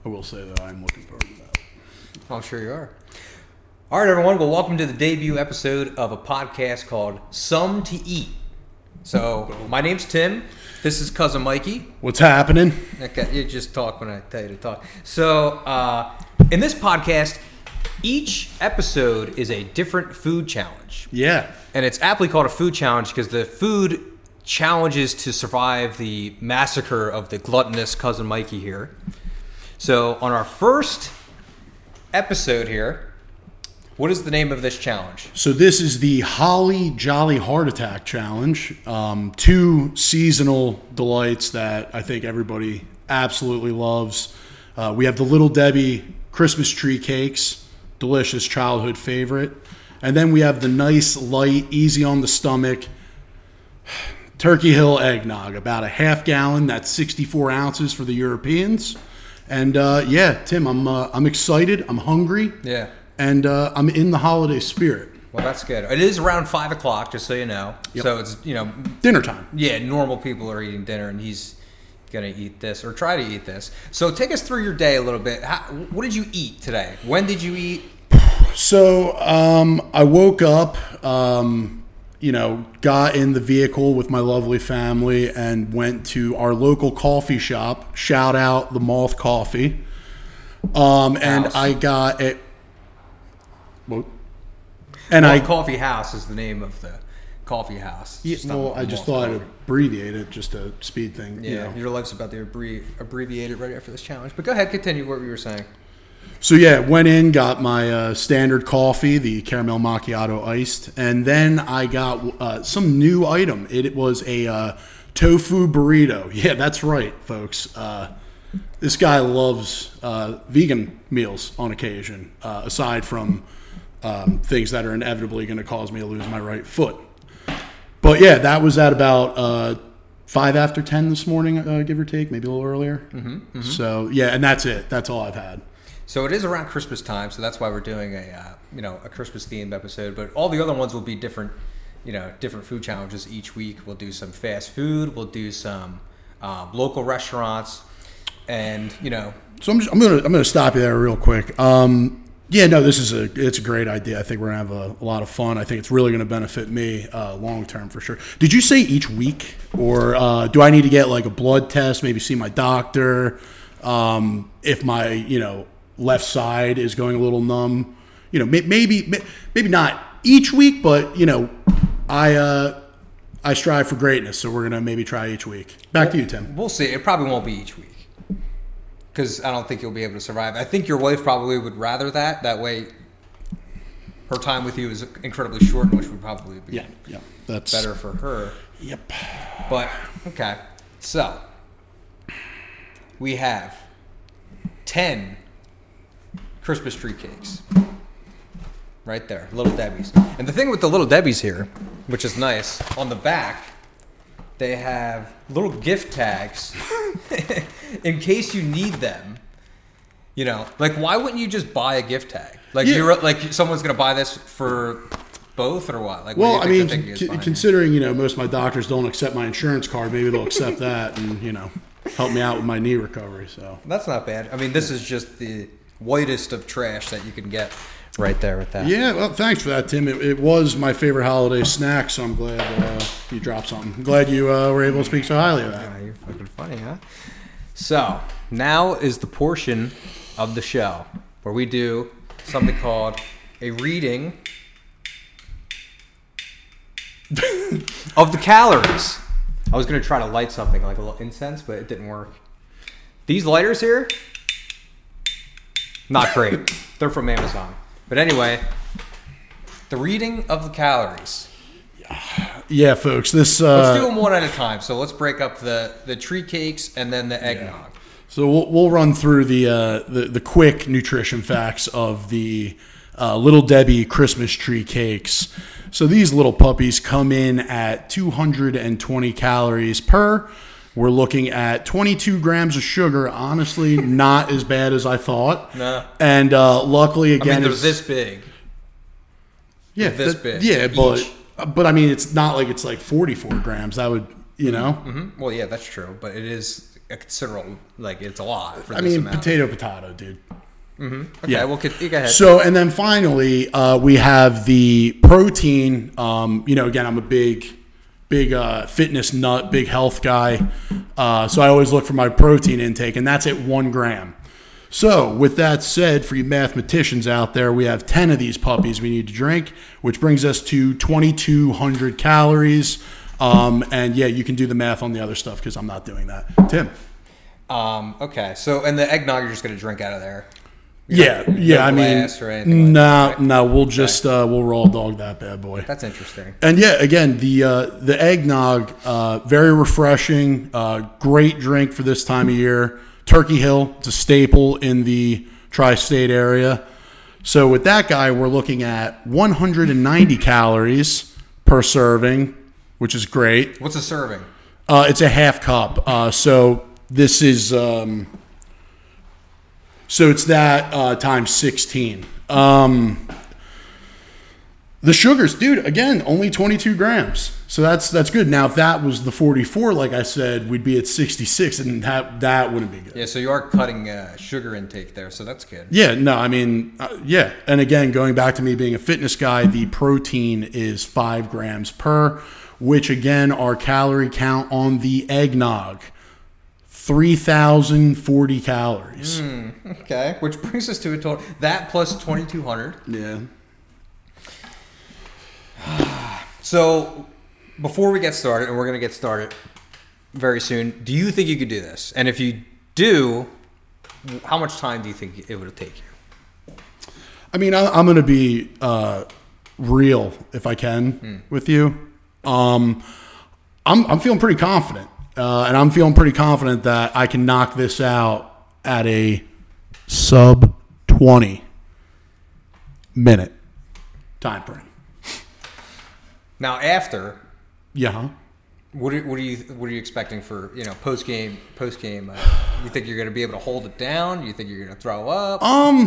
I will say that I'm looking forward to that. I'm sure you are. All right, everyone. Well, welcome to the debut episode of a podcast called Some to Eat. So, my name's Tim. This is Cousin Mikey. What's happening? Okay, you just talk when I tell you to talk. So, in this podcast, each episode is a different food challenge. Yeah. And it's aptly called a food challenge because the food challenges to survive the massacre of the gluttonous Cousin Mikey here. So, on our first episode here, what is the name of this challenge? So this is the Holly Jolly Heart Attack Challenge. Two seasonal delights that I think everybody absolutely loves. We have the Little Debbie Christmas tree cakes, delicious childhood favorite. And then we have the nice, light, easy on the stomach Turkey Hill eggnog, about a half gallon. That's 64 ounces for the Europeans. And yeah, Tim, I'm excited. I'm hungry. Yeah. And I'm in the holiday spirit. Well, that's good. It is around 5 o'clock, just so you know. Yep. So it's, Dinner time. Yeah, normal people are eating dinner, and he's going to eat this or try to eat this. So take us through your day a little bit. What did you eat today? When did you eat? So I woke up, got in the vehicle with my lovely family and went to our local coffee shop. Shout out the Moth Coffee. And I got it. Coffee House is the name of the coffee house. Yeah, well, I just thought I'd abbreviate it, just a speed thing. Yeah, your life's about to abbreviate it right after this challenge. But go ahead, continue what you were saying. So yeah, went in, got my standard coffee, the caramel macchiato iced, and then I got some new item. It was a tofu burrito. Yeah, that's right, folks. This guy loves vegan meals on occasion, aside from things that are inevitably going to cause me to lose my right foot. But yeah, that was at about 5 after 10 this morning, give or take, maybe a little earlier. Mm-hmm. So yeah, and that's it. That's all I've had. So it is around Christmas time, so that's why we're doing a Christmas themed episode. But all the other ones will be different, different food challenges each week. We'll do some fast food. We'll do some local restaurants, and So I'm gonna stop you there real quick. Yeah, no, it's a great idea. I think we're gonna have a lot of fun. I think it's really gonna benefit me long term for sure. Did you say each week, or do I need to get like a blood test? Maybe see my doctor if my left side is going a little numb. Maybe not each week, but I strive for greatness, so we're gonna maybe try each week. Back to you, Tim. We'll see. It probably won't be each week, because I don't think you'll be able to survive. I think your wife probably would rather that. That way, her time with you is incredibly short, which would probably be that's better for her. Yep. But, okay. So, we have 10 Christmas tree cakes. Right there. Little Debbie's. And the thing with the Little Debbie's here, which is nice, on the back, they have little gift tags in case you need them. Like, why wouldn't you just buy a gift tag? Like, you're like, someone's gonna buy this for both or what? Like, well, considering most of my doctors don't accept my insurance card, maybe they'll accept that and help me out with my knee recovery. So that's not bad. I mean, this is just the whitest of trash that you can get. Right there with that. Yeah, well, thanks for that, Tim. It was my favorite holiday snack, so I'm glad you dropped something. I'm glad you were able to speak so highly of that. Yeah, you're fucking funny, huh? So, now is the portion of the show where we do something called a reading of the calories. I was going to try to light something like a little incense, but it didn't work. These lighters here, not great. They're from Amazon. But anyway, the reading of the calories. Yeah, folks. Let's do them one at a time. So let's break up the tree cakes and then the eggnog. Yeah. So we'll run through the quick nutrition facts of the Little Debbie Christmas tree cakes. So these little puppies come in at 220 calories per. We're looking at 22 grams of sugar. Honestly, not as bad as I thought. No. And luckily, again, they're this big. Yeah, this big. Yeah, but I mean, it's not like it's like 44 grams. That would, Mm-hmm. Well, yeah, that's true. But it is a considerable, like it's a lot for I this mean, amount. potato, dude. Okay, Yeah. well, you go ahead. So, and then finally, we have the protein. Again, I'm a big fitness nut, big health guy. So I always look for my protein intake, and that's at 1 gram. So with that said, for you mathematicians out there, we have 10 of these puppies we need to drink, which brings us to 2,200 calories. And yeah, you can do the math on the other stuff because I'm not doing that. Tim. Okay, so and the eggnog you're just gonna drink out of there. Yeah. I mean, no, we'll just we'll raw dog that bad boy. That's interesting. And yeah, again, the eggnog, very refreshing, great drink for this time of year. Turkey Hill, it's a staple in the tri-state area. So with that guy, we're looking at 190 calories per serving, which is great. What's a serving? It's a half cup. So this is so it's that times 16. The sugars, dude, again, only 22 grams. So that's good. Now, if that was the 44, like I said, we'd be at 66, and that wouldn't be good. Yeah, so you are cutting sugar intake there, so that's good. Yeah, no, I mean, yeah. And again, going back to me being a fitness guy, the protein is 5 grams per, which again, our calorie count on the eggnog, 3,040 calories. Okay, which brings us to a total, that plus 2,200. Yeah. So, before we get started, and we're going to get started very soon, do you think you could do this? And if you do, how much time do you think it would take you? I mean, I'm going to be real if I can with you. I'm feeling pretty confident, and I'm feeling pretty confident that I can knock this out at a sub 20 minute time frame. Now, after, Yeah. what are you expecting for post game? You think you're going to be able to hold it down? You think you're going to throw up?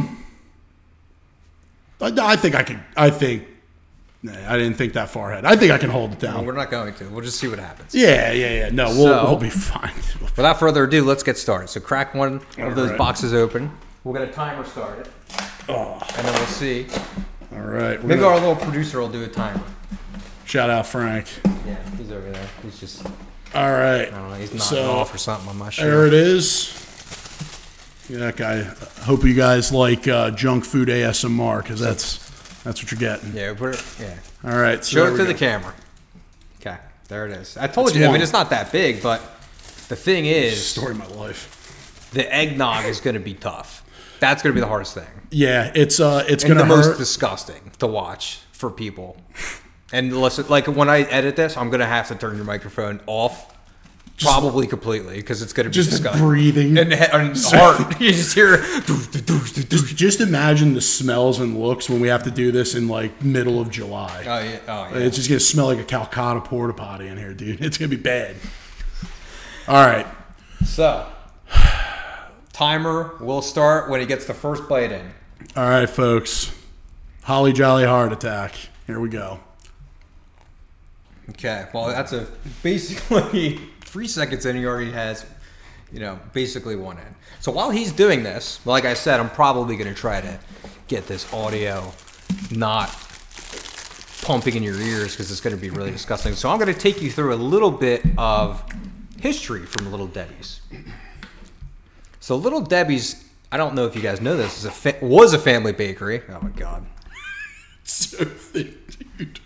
I think I could. I didn't think that far ahead. I think I can hold it Well, down. we're not going to. We'll just see what happens. Yeah. No, we'll be fine. Without further ado, let's get started. So crack one of those right. boxes open. We'll get a timer started, and then we'll see. All right. Maybe our little producer will do a timer. Shout out Frank. Yeah, he's over there. He's just, All right. I don't know, he's nodding off or something. I'm not sure. There it is. Yeah, that guy. I hope you guys like junk food ASMR because that's what you're getting. Yeah, All right. So Show there it we to the go. camera. Okay, there it is. I told It's you, I one. mean, it's not that big, but the thing is, Story of my life. the eggnog is going to be tough. That's going to be the hardest thing. Yeah, it's And gonna the most hurt. disgusting to watch for people. And listen, like when I edit this, I'm going to have to turn your microphone off, probably completely, because it's going to be Just the disgusting. breathing. And heart. You just hear. Just imagine the smells and looks when we have to do this in like middle of July. Oh yeah. It's just gonna smell like a Calcutta porta potty in here, dude. It's gonna be bad. All right. So, timer will start when he gets the first bite in. All right, folks. Holly Jolly Heart Attack. Here we go. Okay, well, that's basically 3 seconds in. He already has, basically one in. So while he's doing this, like I said, I'm probably going to try to get this audio not pumping in your ears because it's going to be really disgusting. So I'm going to take you through a little bit of history from Little Debbie's. So Little Debbie's, I don't know if you guys know this, was a family bakery. Oh my God. So thick, dude.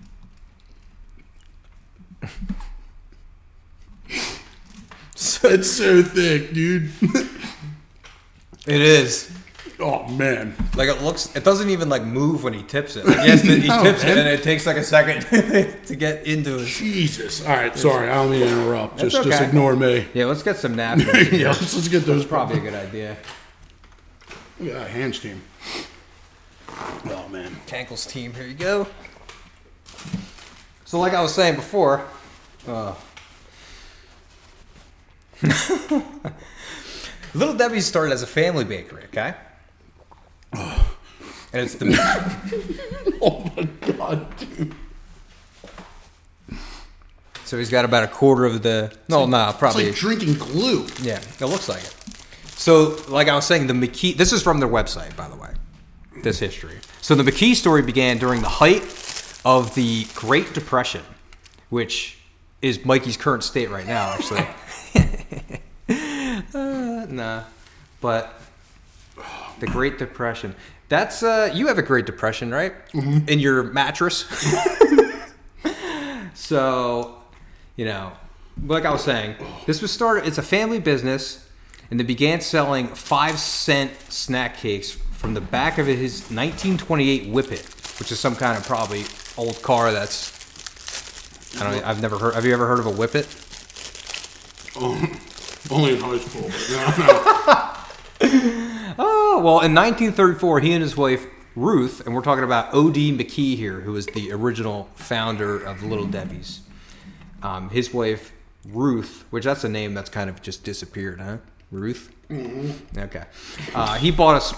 It's so thick, dude. It is. Oh man. Like it doesn't even like move when he tips it. Like, yes, he No, tips man. it and it takes like a second to get into it. Jesus. All right. Sorry, I don't mean to interrupt. That's Just okay. ignore me. Yeah, let's get some napkins. Yeah, let's get those. Probably a good idea. Look at that hand steam. Oh man. Tankle's team, here you go. So like I was saying before, Little Debbie's started as a family bakery, okay? And it's the Oh my god, dude. So he's got about a quarter of the. No, probably. It's like drinking glue. Yeah, it looks like it. So, like I was saying, the McKee. This is from their website, by the way. This history. So the McKee story began during the height of the Great Depression, which is Mikey's current state right now, actually. Nah, but the Great Depression. That's you have a Great Depression, right? Mm-hmm. In your mattress. So, like I was saying, this was started. It's a family business, and they began selling 5-cent snack cakes from the back of his 1928 Whippet, which is some kind of probably old car. That's I've never heard. Have you ever heard of a Whippet? Only in high school. But no. Oh, well, in 1934, he and his wife, Ruth, and we're talking about O.D. McKee here, who was the original founder of Little Debbie's. His wife, Ruth, which that's a name that's kind of just disappeared, huh? Ruth? Mm-hmm. Okay. He bought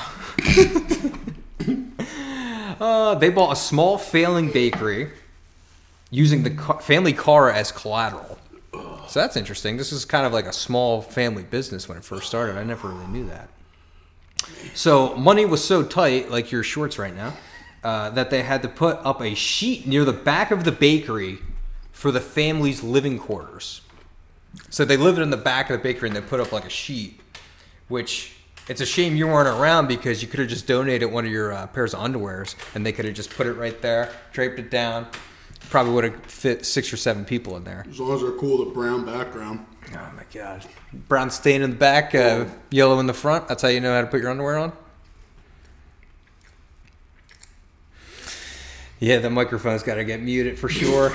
they bought a small failing bakery using the family car as collateral. So that's interesting. This is kind of like a small family business when it first started. I never really knew that. So money was so tight, like your shorts right now, that they had to put up a sheet near the back of the bakery for the family's living quarters. So they lived in the back of the bakery and they put up like a sheet, which it's a shame you weren't around because you could have just donated one of your pairs of underwears and they could have just put it right there, draped it down. Probably would have fit 6 or 7 people in there. As long as they're cool with a brown background. Oh my God. Brown stain in the back, yellow in the front. That's how you know how to put your underwear on? Yeah, the microphone's got to get muted for sure.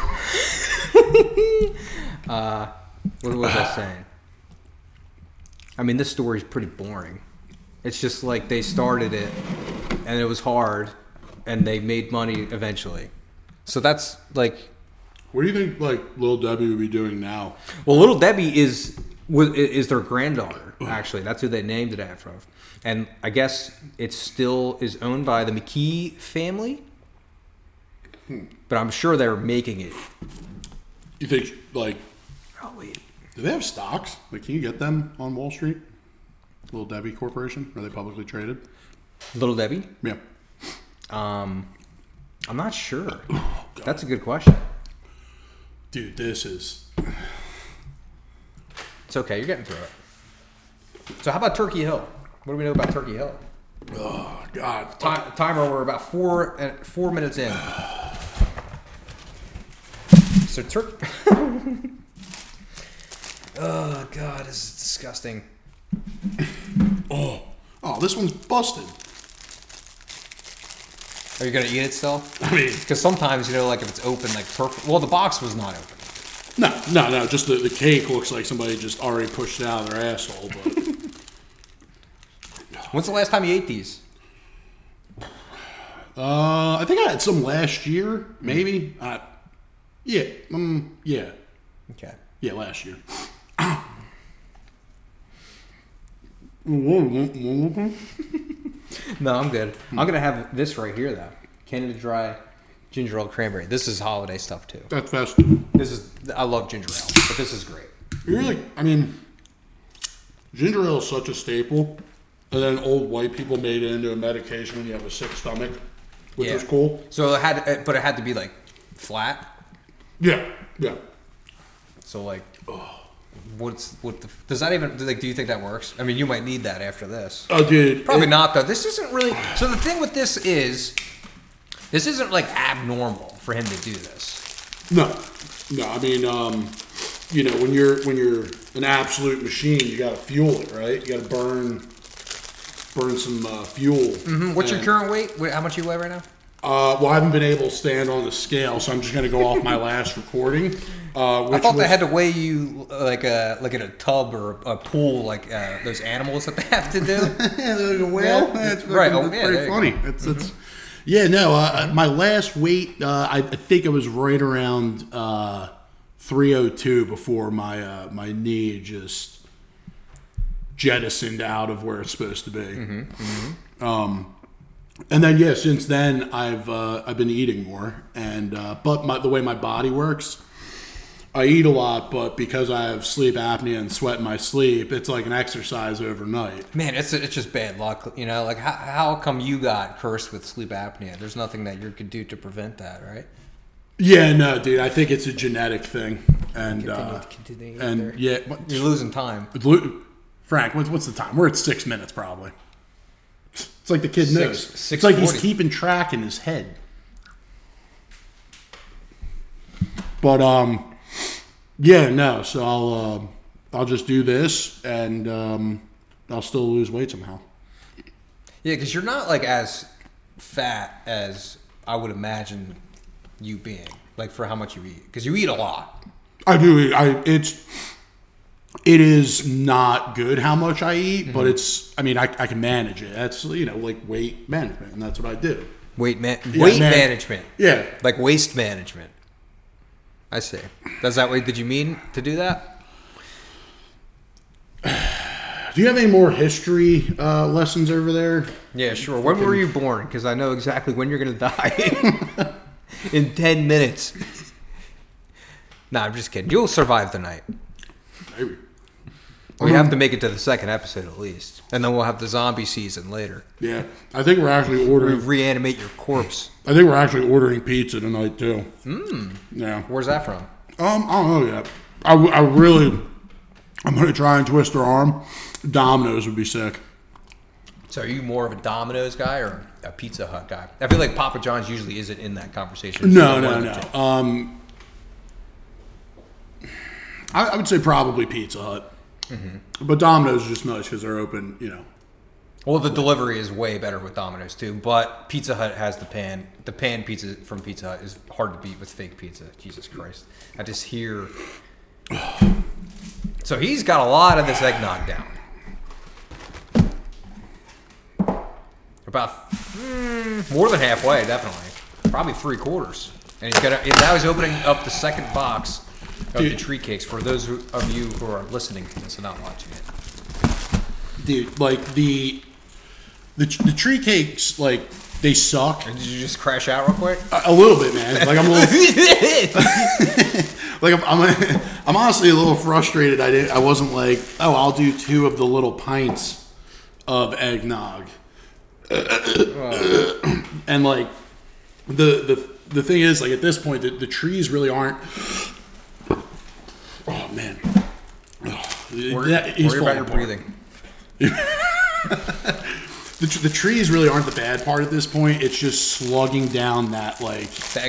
What was I saying? I mean, this story's pretty boring. It's just like they started it, and it was hard, and they made money eventually. So that's like... What do you think, like, Little Debbie would be doing now? Well, Little Debbie is their granddaughter, actually. That's who they named it after. And I guess it still is owned by the McKee family. But I'm sure they're making it. You think, like... Oh, wait. Do they have stocks? Like, can you get them on Wall Street? Little Debbie Corporation? Are they publicly traded? Little Debbie? Yeah. I'm not sure. Oh, that's a good question. Dude, this is... It's okay. You're getting through it. So how about Turkey Hill? What do we know about Turkey Hill? Oh, God. Timer, we're about 4 minutes in. So Oh, God, this is disgusting. Oh, this one's busted. Are you going to eat it still? I mean... Because sometimes, like if it's open, like perfect... Well, the box was not open. No. Just the cake looks like somebody just already pushed it out of their asshole. But when's the last time you ate these? I think I had some last year, maybe. Yeah. Okay. Yeah, last year. No, I'm good. I'm going to have this right here, though. Canada Dry ginger ale cranberry. This is holiday stuff, too. That's festive. I love ginger ale, but this is great. Ginger ale is such a staple. And then old white people made it into a medication when you have a sick stomach, which was cool. So it had to be like flat. Yeah. So like, does that even do you think that works? I mean, you might need that after this. Oh, dude, probably not though. This isn't really. So the thing with this isn't like abnormal for him to do this. No. I mean, when you're an absolute machine, you got to fuel it, right? You got to burn some fuel. Mm-hmm. What's your current weight? How much you weigh right now? Well, I haven't been able to stand on the scale, so I'm just going to go off my last recording. I thought they had to weigh you like in a tub or a pool, like those animals that they have to do. Like a whale. That's right. Pretty funny. It's my last weight, I think it was right around 302 before my knee just jettisoned out of where it's supposed to be. Mm-hmm. And then since then I've been eating more, and but the way my body works, I eat a lot, but because I have sleep apnea and sweat in my sleep, it's like an exercise overnight. Man, it's just bad luck, you know. Like, how come you got cursed with sleep apnea? There's nothing that you could do to prevent that, right? Yeah, no, dude. I think it's a genetic thing, and yeah, you're losing time. Frank, what's the time? We're at 6 minutes probably. It's like the kid knows. It's 6:40. like he's keeping track in his head. But yeah, no. So I'll just do this, and I'll still lose weight somehow. Yeah, because you're not like as fat as I would imagine you being, like for how much you eat, because you eat a lot. I do. It is not good how much I eat, but it's. I mean, I can manage it. That's like weight management, and that's what I do. Weight management. Yeah, like waste management. I see. Does that way? Did you mean to do that? Do you have any more history lessons over there? Yeah, sure. When were you born? Because I know exactly when you're going to die. In 10 minutes. Nah, I'm just kidding. You'll survive the night. Maybe. We have to make it to the second episode at least. And then we'll have the zombie season later. Yeah. I think we're actually ordering... reanimate your corpse. I think we're actually ordering pizza tonight, too. Yeah. Where's that from? I don't know yet. I'm going to try and twist her arm. Domino's would be sick. So are you more of a Domino's guy or a Pizza Hut guy? I feel like Papa John's usually isn't in that conversation. No. I would say probably Pizza Hut. Mm-hmm. But Domino's is just nice because they're open, Well, the delivery is way better with Domino's too, but Pizza Hut has the pan. The pan pizza from Pizza Hut is hard to beat with fake pizza. Jesus Christ. I just hear... So he's got a lot of this eggnog down. About more than halfway, definitely. Probably 3/4. And now he's opening up the second box of the tree cakes for those of you who are listening to this and not watching it. Dude, like the tree cakes, like they suck. And did you just crash out real quick? A little bit, man. Like I'm a little. Like I'm honestly a little frustrated. I wasn't like, oh, I'll do 2 of the little pints of eggnog. And like the thing is, like at this point, the trees really aren't. Oh man, worry about your breathing. The trees really aren't the bad part at this point. It's just slugging down that like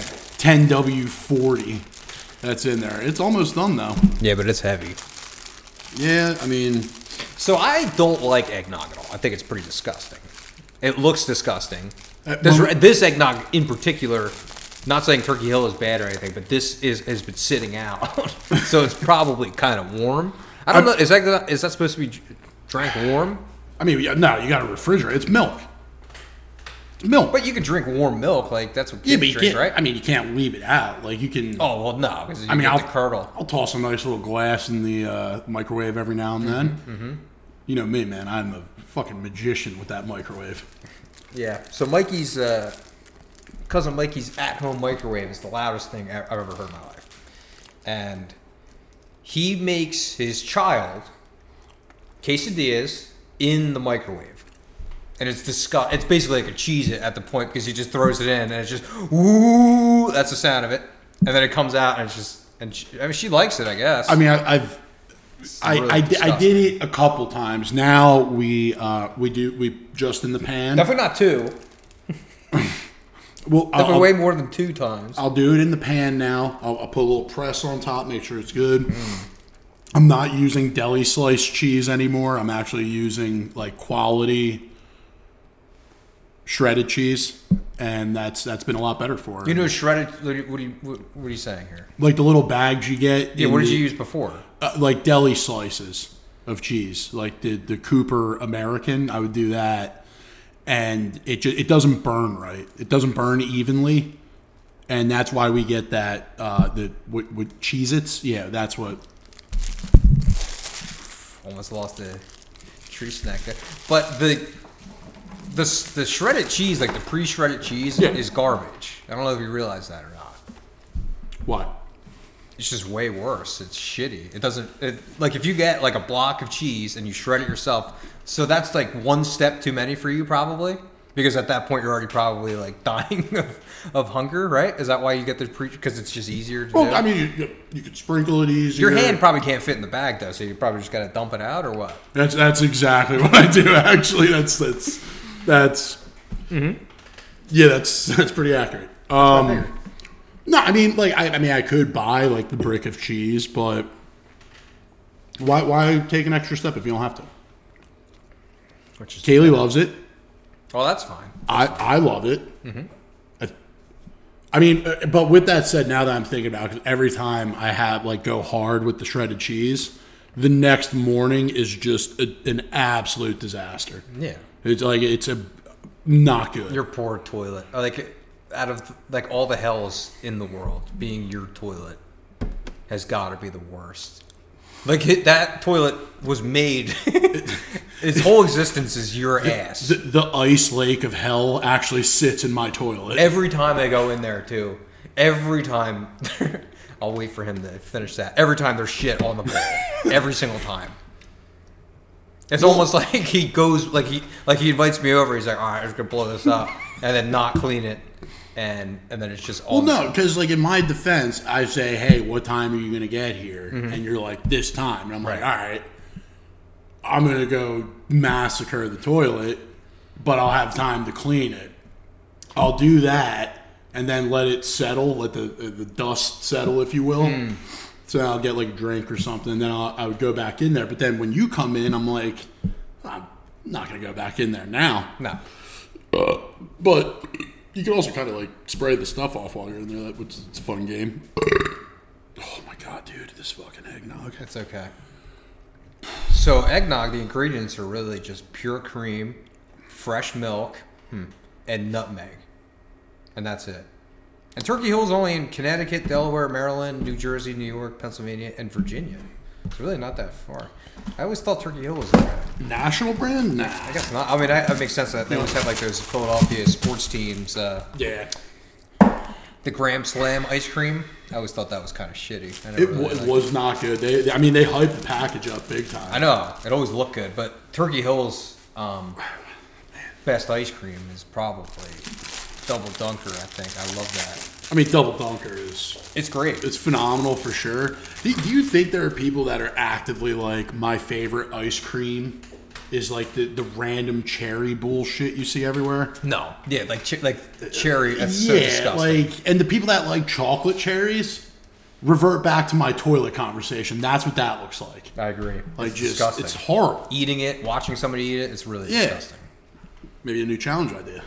10W40 that's in there. It's almost done though. Yeah, but it's heavy. Yeah, I mean, so I don't like eggnog at all. I think it's pretty disgusting. It looks disgusting. This eggnog in particular, not saying Turkey Hill is bad or anything, but this has been sitting out, so it's probably kind of warm. I don't know. Is that supposed to be drank warm? I mean, no, you got to refrigerate. It's milk. It's milk. But you can drink warm milk, like that's what kids drink, right? I mean, you can't leave it out. Like you can. Oh well, no, because I'll the curdle. I'll toss a nice little glass in the microwave every now and then. Mm-hmm. You know me, man. I'm a fucking magician with that microwave. Yeah. So Mikey's cousin Mikey's at-home microwave is the loudest thing I've ever heard in my life, and he makes his child quesadillas in the microwave, and it's disgusting. It's basically like a Cheez-It at the point because he just throws it in and it's just woo. That's the sound of it, and then it comes out and it's just. And she likes it, I guess. I mean, I did it a couple times. Now we just in the pan. Definitely not 2. Well, definitely way more than 2 times. I'll do it in the pan now. I'll put a little press on top, make sure it's good. I'm not using deli sliced cheese anymore. I'm actually using like quality shredded cheese, and that's been a lot better for her. You know, shredded. What are you saying here? Like the little bags you get. Yeah. What did you use before? Like deli slices of cheese, like the Cooper American. I would do that, and it doesn't burn right. It doesn't burn evenly, and that's why we get that with Cheez-Its. Yeah, that's what. Almost lost the tree snack there. But the shredded cheese, like the pre-shredded cheese, is garbage. I don't know if you realize that or not. What? it's just way worse. It's shitty. It doesn't like if you get like a block of cheese and you shred it yourself. So that's like one step too many for you probably, because at that point you're already probably like dying of hunger, right? Is that why you get the because it's just easier to do? I mean, you could sprinkle it easier. Your hand probably can't fit in the bag though, so you probably just got to dump it out or what? That's exactly what I do. Actually, that's Mm-hmm. yeah, that's pretty accurate. No, I mean, like, I could buy like the brick of cheese, but why take an extra step if you don't have to? Which is Kaylee loves it. Oh, that's fine. I love it. Mm-hmm. I mean, but with that said, now that I'm thinking about it, 'cause every time I have like go hard with the shredded cheese, the next morning is just an absolute disaster. Yeah, it's not good. Your poor toilet. Like out of like all the hells in the world, being your toilet has got to be the worst. Like that toilet was made. Its whole existence is your ass. The ice lake of hell actually sits in my toilet. Every time I go in there too. Every time. I'll wait for him to finish that. Every time there's shit on the bowl. Every single time. It's almost like he goes like he invites me over. He's like, all right, I'm just gonna blow this up, and then not clean it, and then it's just all. Well, no, because like in my defense, I say, hey, what time are you gonna get here? Mm-hmm. And you're like, this time, and I'm like, all right, I'm gonna go massacre the toilet, but I'll have time to clean it. I'll do that, and then let it settle, let the dust settle, if you will. So I'll get like a drink or something, and then I would go back in there. But then when you come in, I'm like, I'm not going to go back in there now. No. But you can also kind of like spray the stuff off while you're in there, which is a fun game. Oh my God, dude, this fucking eggnog. It's okay. So eggnog, the ingredients are really just pure cream, fresh milk, and nutmeg. And that's it. And Turkey Hill is only in Connecticut, Delaware, Maryland, New Jersey, New York, Pennsylvania, and Virginia. It's really not that far. I always thought Turkey Hill was a national brand. Nah, I guess not. I mean, that makes sense. That they always have like those Philadelphia sports teams. Yeah. The Graham Slam ice cream. I always thought that was kind of shitty. It was not good. They hyped the package up big time. I know. It always looked good, but Turkey Hill's best ice cream is probably Double Dunker, I think. I love that. I mean, Double Dunker it's great. It's phenomenal for sure. Do you think there are people that are actively like, my favorite ice cream is like the random cherry bullshit you see everywhere? No. Yeah, like cherry. That's so disgusting. And the people that like chocolate cherries revert back to my toilet conversation. That's what that looks like. I agree. Like it's disgusting. It's horrible. Eating it, watching somebody eat it, it's really disgusting. Maybe a new challenge idea.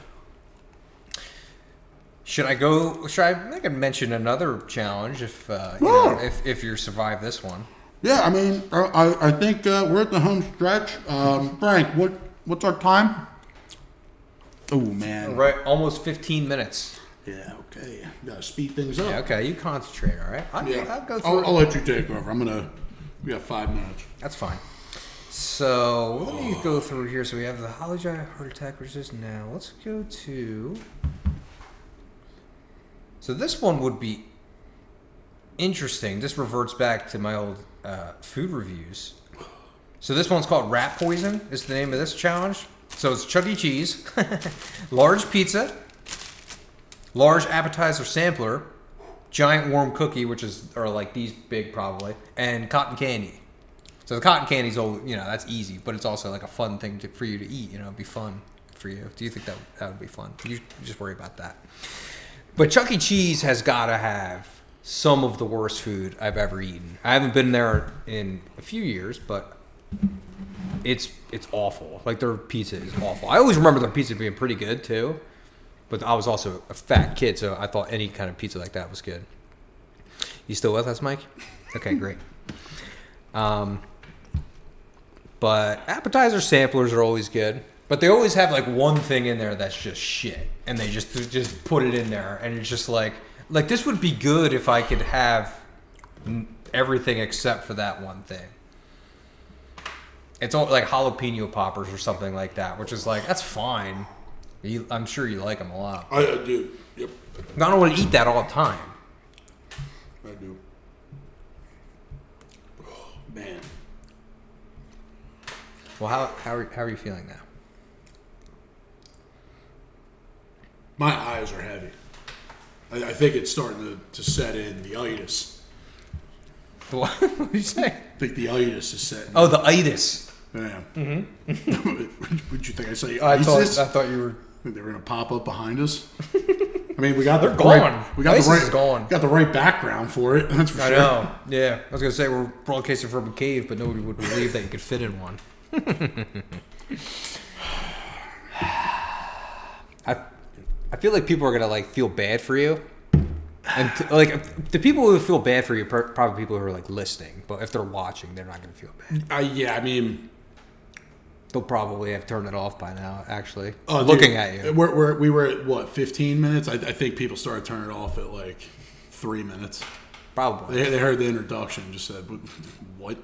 Should I mention another challenge if you survive this one? Yeah, I mean, I think we're at the home stretch. Frank, what's our time? Oh, man. Right, almost 15 minutes. Yeah, okay. Gotta speed things up. Yeah, okay, you concentrate, all right? I'll go through I'll let you take over. We got 5 minutes. That's fine. So, let me go through here. So we have the Holly Jolly Heart Attack resist now. Let's go to... So this one would be interesting. This reverts back to my old food reviews. So this one's called Rat Poison is the name of this challenge. So it's Chuck E. Cheese, large pizza, large appetizer sampler, giant warm cookie, which are like these big probably, and cotton candy. So the cotton candy's that's easy, but it's also like a fun thing for you to eat. It'd be fun for you. Do you think that would be fun? You just worry about that. But Chuck E. Cheese has got to have some of the worst food I've ever eaten. I haven't been there in a few years, but it's awful. Like their pizza is awful. I always remember their pizza being pretty good too, but I was also a fat kid, so I thought any kind of pizza like that was good. You still with us, Mike? Okay, great. But appetizer samplers are always good. But they always have like one thing in there that's just shit, and they just put it in there, and it's just like this would be good if I could have everything except for that one thing. It's all like jalapeno poppers or something like that, which is like that's fine. I'm sure you like them a lot. I do. Yep. I don't want to eat that all the time. I do. Man. Well, how are you feeling now? My eyes are heavy. I think it's starting to set in the itis. What did you say? I think the itis is setting. Oh, the itis. Yeah. Mm-hmm. Would you think I say I ISIS? thought you were. They were going to pop up behind us. I mean, we got They're the gone. right. We got ISIS the right. is gone. Got the right background for it. That's for I sure. know. Yeah, I was gonna say we're broadcasting from a cave, but nobody would believe that you could fit in one. I feel like people are gonna like feel bad for you, and the people who feel bad for you are probably people who are like listening. But if they're watching, they're not gonna feel bad. Yeah, I mean, They'll probably have turned it off by now. Actually, dude, looking at you, we were at what 15 minutes. I think people started turning it off at like 3 minutes. probably. They heard the introduction and just said, "What?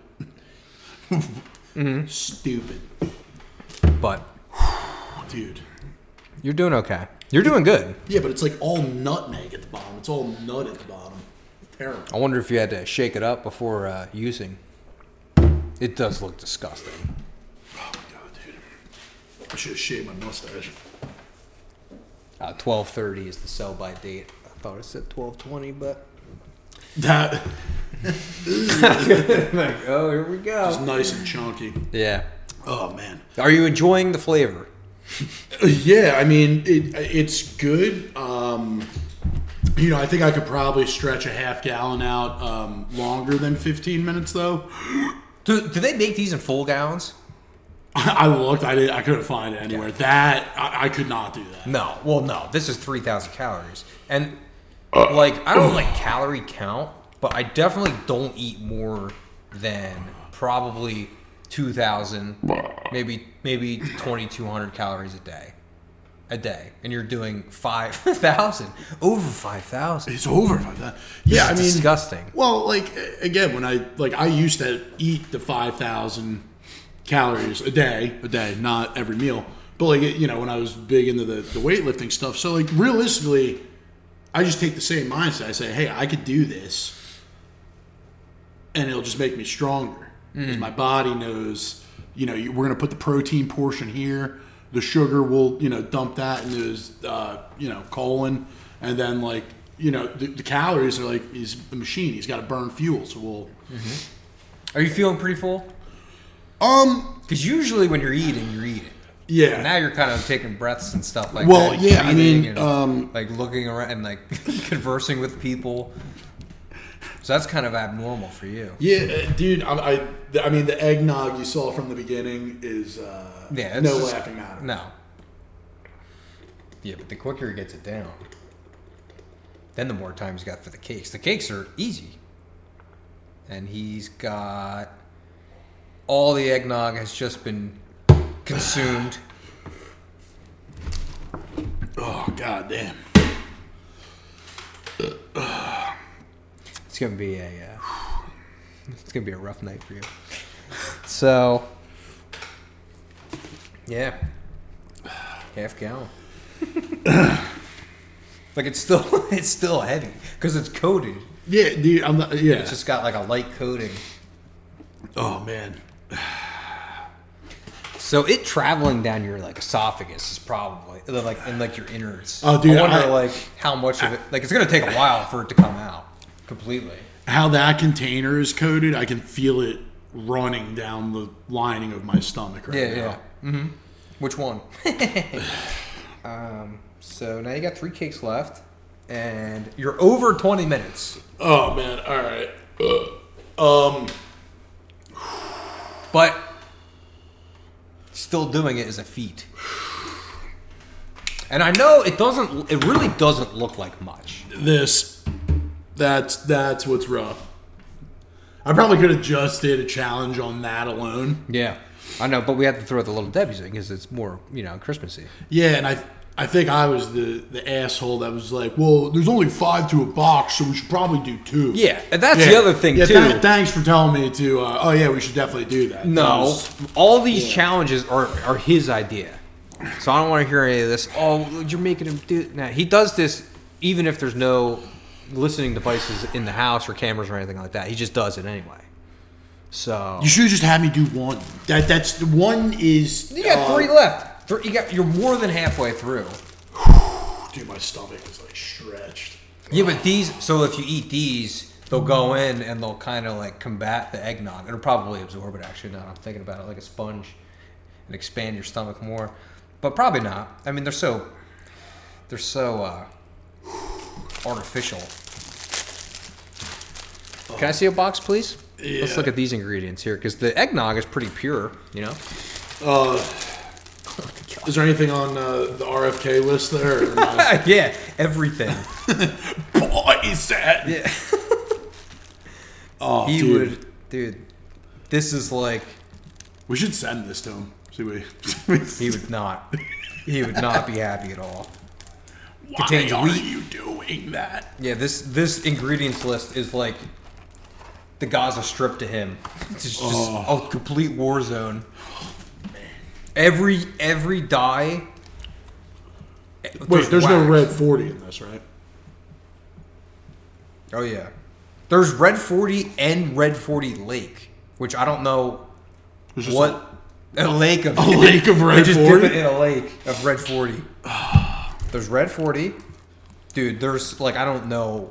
Stupid, But dude." you're doing okay. You're doing good. Yeah, but it's like all nutmeg at the bottom. It's all nut at the bottom. Terrible. I wonder if you had to shake it up before using. It does look disgusting. Oh my god, dude! I should have shaved my mustache. 12:30 is the sell-by date. I thought it said 12:20, but That like, oh, here we go. is nice and chunky. Yeah. Oh man. Are you enjoying the flavor? Yeah, I mean it's good. I think I could probably stretch a half gallon out longer than 15 minutes though. Do they make these in full gallons? I looked. I couldn't find it anywhere. That I could not do that. No. Well, no. This is 3,000 calories, and like I don't like calorie count, but I definitely don't eat more than probably 2,000, maybe 2,200 calories a day, and you're doing 5,000, over 5,000. It's over like that. Yeah, I mean, disgusting. Well, like again, when I used to eat the 5,000 calories a day, not every meal, but like when I was big into the weightlifting stuff. So like realistically, I just take the same mindset. I say, hey, I could do this, and it'll just make me stronger because my body knows. We're gonna put the protein portion here. The sugar will dump that into his colon, and then like the calories are like he's a machine. He's got to burn fuel. So we'll. Are you feeling pretty full? Because usually when you're eating. Yeah. Now you're kind of taking breaths and stuff like Well, that. yeah, I mean, and, like looking around and like conversing with people. So that's kind of abnormal for you. Yeah, dude. I mean, the eggnog you saw from the beginning is no laughing matter. No. Yeah, but the quicker he gets it down, then the more time he's got for the cakes. The cakes are easy. And he's got all the eggnog has just been consumed. Oh, god damn. It's gonna be a rough night for you. So, yeah, half gallon. Like it's still heavy because it's coated. Yeah, dude. Yeah. It's just got like a light coating. Oh man. So it traveling down your like esophagus is probably like in like your innards. Oh, dude, I wonder like how much of it. Like it's gonna take a while for it to come out completely. How that container is coated, I can feel it running down the lining of my stomach right now. Yeah. Mm-hmm. Which one? So now you got 3 cakes left, and you're over 20 minutes. Oh man! All right. But still doing it is a feat. And I know it really doesn't look like much. That's what's rough. I probably could have just did a challenge on that alone. Yeah. I know, but we had to throw the Little Debbie's in because it's more, Christmassy. Yeah, and I think I was the asshole that was like, well, there's only 5 to a box, so we should probably do 2. Yeah, and that's the other thing, too. Thanks for telling me to, we should definitely do that. No, all these challenges are his idea. So I don't want to hear any of this. Oh, you're making him do it. Nah, he does this even if there's no listening devices in the house or cameras or anything like that. He just does it anyway. So You should have just had me do one. That's one is. you got 3 left. You're more than halfway through. Dude, my stomach is like stretched. Yeah, but these. So if you eat these, they'll go in and they'll kind of like combat the eggnog. It'll probably absorb it. Actually, now that I'm thinking about it, like a sponge, and expand your stomach more. But probably not. I mean, they're so artificial. Can I see a box, please? Yeah. Let's look at these ingredients here, because the eggnog is pretty pure, you know? Is there anything on the RFK list there? Or, Yeah, everything. boy, is that? Yeah. Oh, He dude. would, dude, this is like, We should send this to him. See what he would not be happy at all. Why contains are wheat. you doing that? Yeah, this ingredients list is like the Gaza Strip to him. It's just a complete war zone. Every dye. Wait, there's no wax. red 40 in this, right? Oh yeah, there's Red 40 and Red 40 Lake, which I don't know There's just what a lake of lake of Red They just 40? dip it in a lake of Red 40. There's Red 40, dude. There's like I don't know,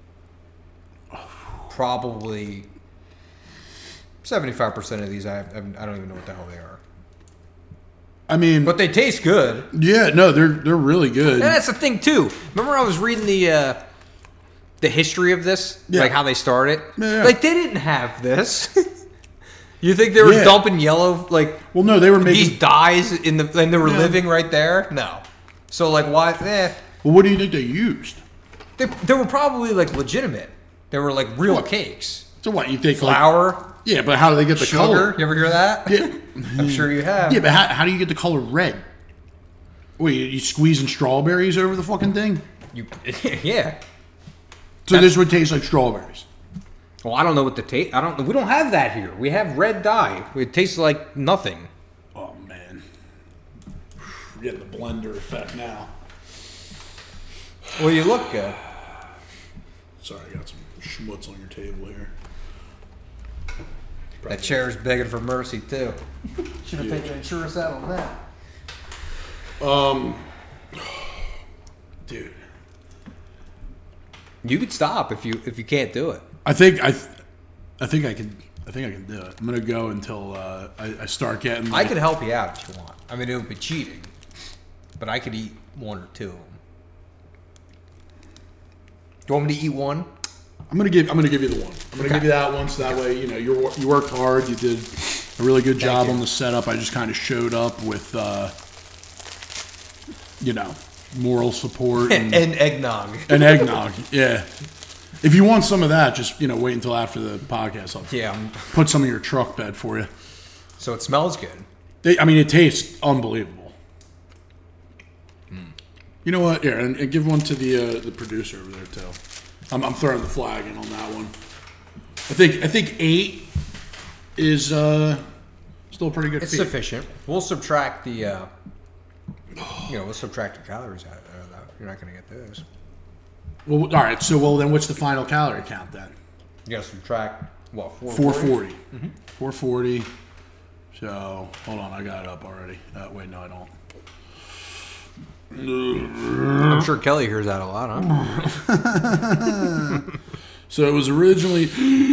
probably 75% of these I don't even know what the hell they are, I mean, but they taste good. yeah, no, they're really good. And that's the thing too. Remember, I was reading the history of this, Yeah. like how they started. Yeah. Like they didn't have this. You think they were Yeah. dumping yellow like Well, no, they were making. these dyes and they were Yeah. living right there? No. So like why? Well, what do you think they used? They were probably like legitimate. They were like real What? cakes. So what you think? Like, Flour, yeah, but how do they get the sugar. color? You ever hear that? Yeah, I'm sure you have. yeah, but how do you get the color red? Wait, you squeezing strawberries over the fucking thing? You, yeah. So this would taste like strawberries. Well, I don't know what the taste. We don't have that here. We have red dye. It tastes like nothing. Oh man, we're getting the blender effect now. Well, you look good. Sorry, I got some schmutz on your table here. That chair's begging for mercy too. Should have Yeah. taken insurance out on that. Dude, You could stop if you can't do it. I think I can do it. I'm gonna go until I start getting. I Like, could help you out if you want. I mean, it would be cheating, but I could eat 1 or 2 of them. Do you want me to eat one? I'm gonna give you the one. I'm gonna give you that one, so that way you worked hard. You did a really good job you. on the setup. I just kind of showed up with moral support and, And eggnog. and eggnog. Yeah. If you want some of that, just wait until after the podcast. I'll Yeah. put some in your truck bed for you. So it smells good. It tastes unbelievable. You know what? Here, and give one to the producer over there too. I'm throwing the flag in on that one. I think 8 is still a pretty good It's feat. sufficient. We'll subtract the, we'll subtract the calories out of that. You're not going to get those. Well, all right. So then, what's the final calorie count then? You got to subtract what? 440. 440. So hold on, I got it up already. Wait, no, I don't. I'm sure Kelly hears that a lot, huh? So it was originally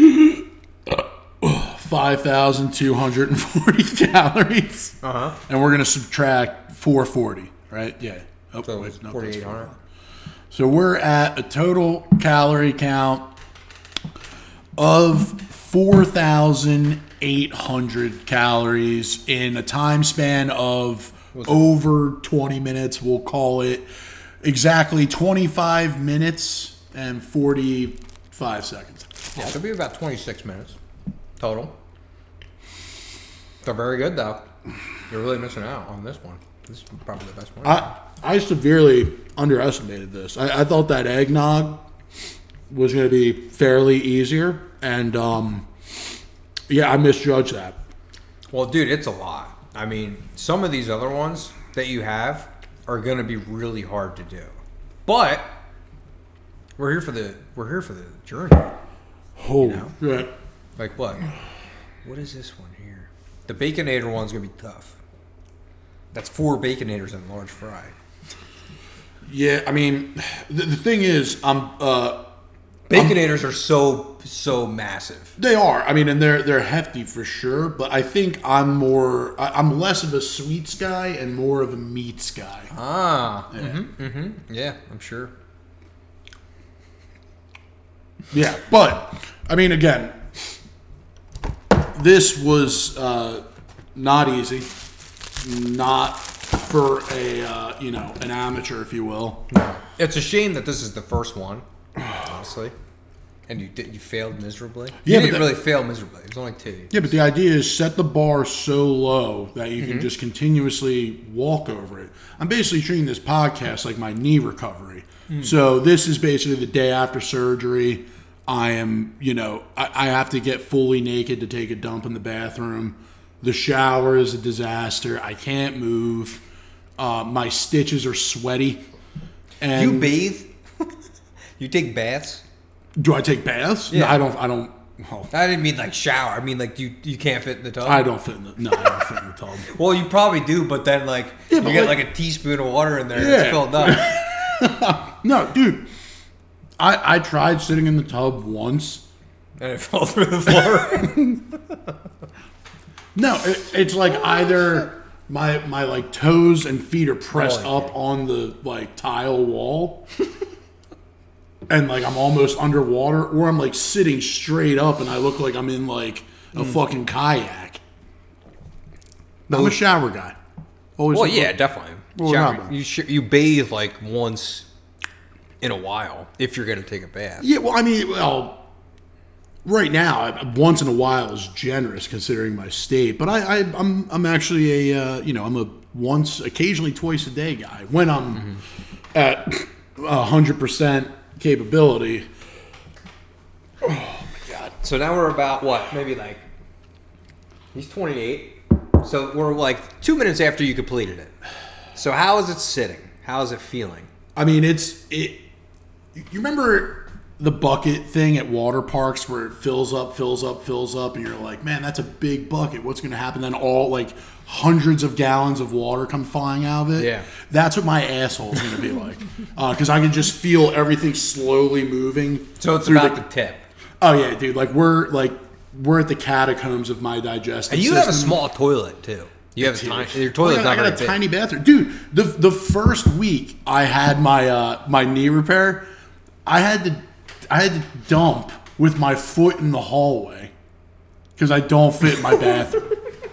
5,240 calories, and we're gonna subtract 440, right? Yeah. Oh, So wait, it's no, that's 4,800. So we're at a total calorie count of 4,800 calories in a time span of over 20 minutes. We'll call it exactly 25 minutes and 45 seconds. Yeah, it'll be about 26 minutes total. They're very good, though. You're really missing out on this one. This is probably the best one. I severely underestimated this. I thought that eggnog was going to be fairly easier, and I misjudged that. Well, dude, it's a lot. I mean, some of these other ones that you have are going to be really hard to do. But we're here for the journey. Oh, know? yeah. Like what? What is this one here? The Baconator one's going to be tough. That's 4 Baconators in a large fry. Yeah, I mean, the thing is, Baconators are so massive. They are. I mean, and they're hefty for sure. But I think I'm less of a sweets guy and more of a meats guy. Ah. Yeah. Yeah, I'm sure. Yeah, but I mean, again, this was not easy. Not for a an amateur, if you will. No. It's a shame that this is the first one, honestly. And you failed miserably. Yeah, you didn't really fail miserably. It was only 2. Yeah, but the idea is set the bar so low that you can just continuously walk over it. I'm basically treating this podcast like my knee recovery. So this is basically the day after surgery. I am, I have to get fully naked to take a dump in the bathroom. The shower is a disaster. I can't move. My stitches are sweaty. And you bathe? You take baths? Do I take baths? Yeah. No, I don't. Oh, I didn't mean like shower. I mean like you can't fit in the tub. I don't fit in the. No, I don't fit in the tub. Well, you probably do, but then you get like a teaspoon of water in there and it's filled up. No, dude. I tried sitting in the tub once. And it fell through the floor. No, it's like either my like toes and feet are pressed up on the like tile wall, and like I'm almost underwater, or I'm like sitting straight up and I look like I'm in like a fucking kayak. I'm a shower guy. Always. Well, yeah, definitely. Well, Shower, you bathe like once in a while if you're gonna take a bath. Yeah, well, I mean, right now, once in a while is generous considering my state. But I'm actually I'm a once, occasionally twice a day guy when I'm at 100% capability. Oh my god! So now we're about what? Maybe like he's 28. So we're like 2 minutes after you completed it. So how is it sitting? How is it feeling? I mean, you remember the bucket thing at water parks where it fills up, and you're like, man, that's a big bucket. What's going to happen? Then all like hundreds of gallons of water come flying out of it. Yeah. That's what my asshole is going to be like. Because I can just feel everything slowly moving. So it's about the tip. Oh, yeah, dude. We're at the catacombs of my digestive And you system. have a small toilet, too. You have your toilet's not I very got a big. tiny bathroom. Dude, the first week I had my knee repair, I had to dump with my foot in the hallway because I don't fit in my bathroom.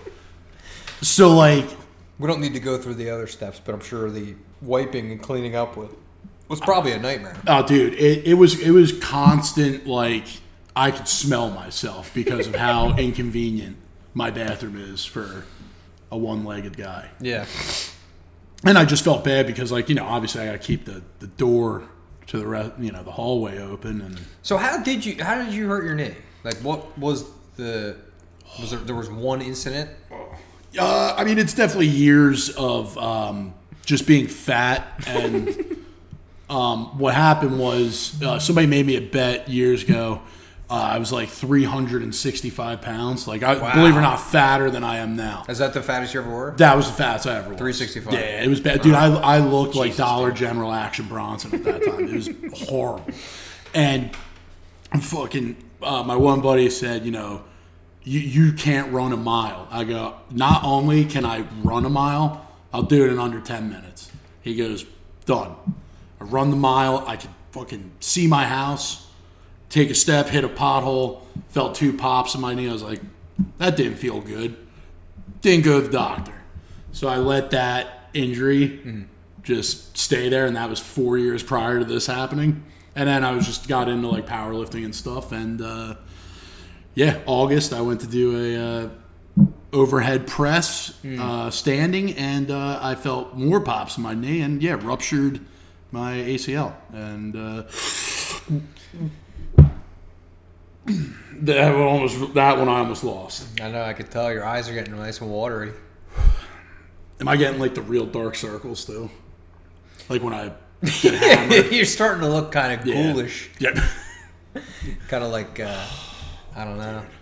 So like, We don't need to go through the other steps, but I'm sure the wiping and cleaning up was probably a nightmare. oh dude, it was constant. Like I could smell myself because of how inconvenient my bathroom is for a one-legged guy. Yeah. And I just felt bad because obviously I got to keep the door to the hallway open. And So how did you hurt your knee? Like what was there was one incident? I mean, it's definitely years of just being fat. And what happened was somebody made me a bet years ago. I was like 365 pounds. Like, believe it or not, fatter than I am now. Is that the fattest you ever were? That was the fattest I ever was. 365. Yeah, it was bad. Dude, I looked like Dollar General Action Bronson at that time. It was horrible. And fucking, my one buddy said, you can't run a mile. I go, not only can I run a mile, I'll do it in under 10 minutes. He goes, done. I run the mile. I could fucking see my house. Take a step, hit a pothole, felt 2 pops in my knee. I was like, that didn't feel good. Didn't go to the doctor. So I let that injury just stay there, and that was 4 years prior to this happening. And then I got into like powerlifting and stuff. And August I went to do a overhead press standing, and I felt more pops in my knee, and ruptured my ACL. And that one I almost lost. I know, I could tell your eyes are getting nice and watery. Am I getting like the real dark circles too? Like when I get hammered? You're starting to look kind of ghoulish. Yeah. Kind of like, I don't know.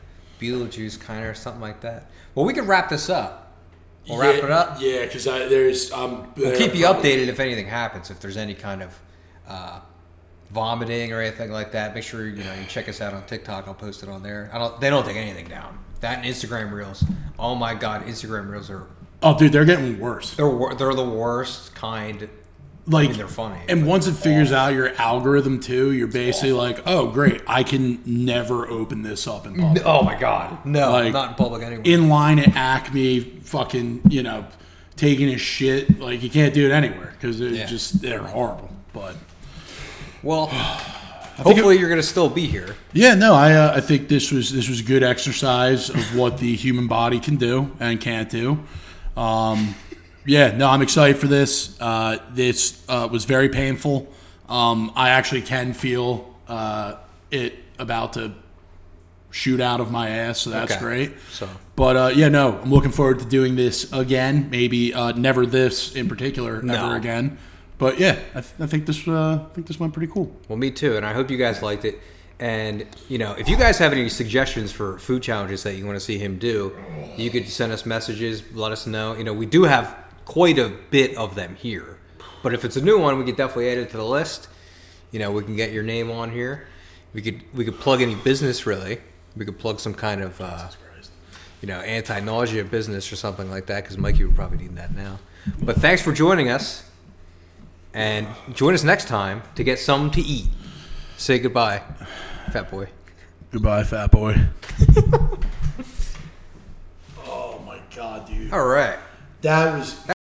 Beetlejuice kind of or something like that. Well, we can wrap this up. We'll wrap it up. Yeah, because We'll keep you updated if anything happens. If there's any kind of vomiting or anything like that, make sure you check us out on TikTok. I'll post it on there. They don't take anything down. That and Instagram Reels. Oh my God, Instagram Reels are. Oh, dude, they're getting worse. They're the worst kind. Like, they're funny. And once it figures out your algorithm too, you're basically like, oh, great, I can never open this up in public. Oh my God, no, like, not in public anywhere. In line at Acme, fucking, taking a shit. Like, you can't do it anywhere because they're horrible. But well, hopefully you're gonna still be here. Yeah, no, I think this was good exercise of what the human body can do and can't do. Yeah, no, I'm excited for this. This was very painful. I actually can feel it about to shoot out of my ass, so that's great. But I'm looking forward to doing this again. Maybe never this in particular ever again. But yeah, I think this went pretty cool. Well, me too, and I hope you guys liked it. And if you guys have any suggestions for food challenges that you want to see him do, you could send us messages. Let us know. We do have quite a bit of them here, but if it's a new one, we could definitely add it to the list. We can get your name on here. We could plug any business, really. We could plug some kind of anti-nausea business or something like that, because Mikey would probably need that now. But thanks for joining us, and join us next time to get something to eat. Say goodbye, fat boy. Goodbye, fat boy. Oh my God, dude. All right. That was